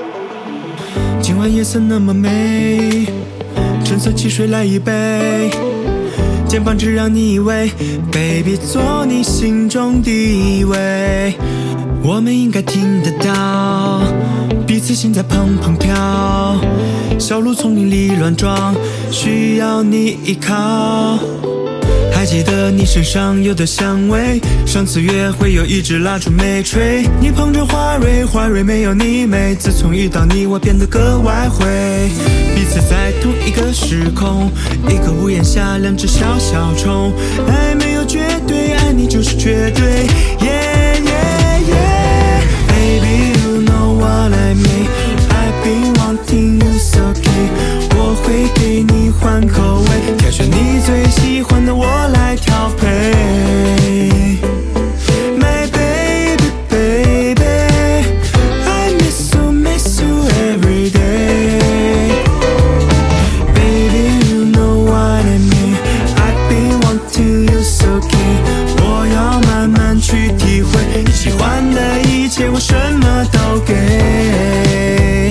今晚夜色那么美，橙色汽水来一杯，肩膀只让你依偎 ，baby 做你心中第一位。我们应该听得到，彼此心在砰砰跳，小鹿丛林里乱撞，需要你依靠。还记得你身上有的香味，上次约会有一支蜡烛没吹，你捧着花蕊，花蕊没有你美，自从遇到你我变得格外会，彼此在同一个时空，一个屋檐下两只小小虫，爱没有绝对，爱你就是绝对 yeah, yeah, yeah. Baby you know what I mean, I've been wanting you so keen, 我会给你换口味，挑选你最喜欢的我来调配 My baby baby I miss you every day Baby you know what I mean I've been wanting you so keen 我要慢慢去体会你喜欢的一切我什么都给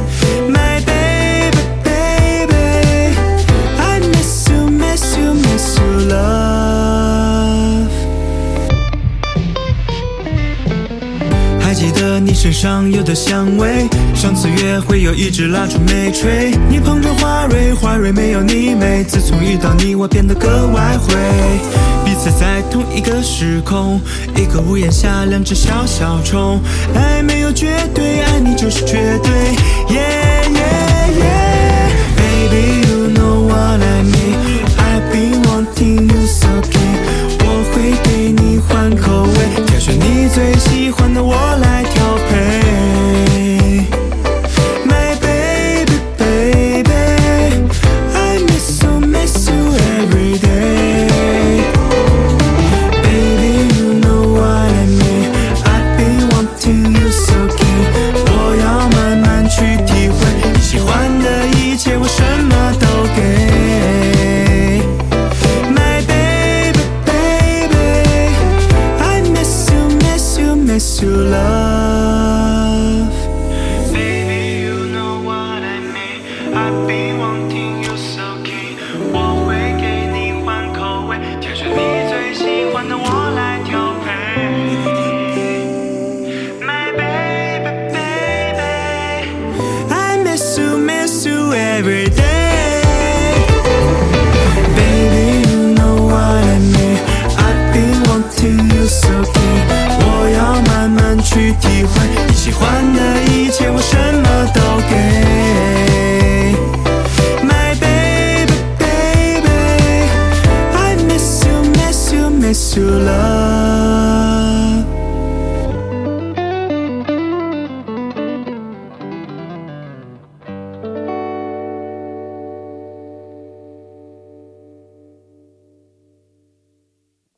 记得你身上有的香味，上次约会有一支蜡烛没吹，你捧着花蕊，花蕊没有你美，自从遇到你我变得格外会，彼此在同一个时空，一个屋檐下两只小小虫，爱没有绝对，爱你就是绝对 Yeah, yeah, yeah Baby you know what I mean I've been wanting you so keen 我会给你换口味，挑选你最喜欢的我来调配 My baby baby I miss you every day Baby you know what I mean I've been wanting you so keen 我要慢慢去体会你喜欢的一切我什么都给Miss you love Baby you know what I mean I've been wanting you so keen 我会给你换口味挑选你最喜欢的我来调配 My baby baby I miss you every day Baby you know what I mean I've been wanting you so keen我要慢慢去体会你喜欢的一切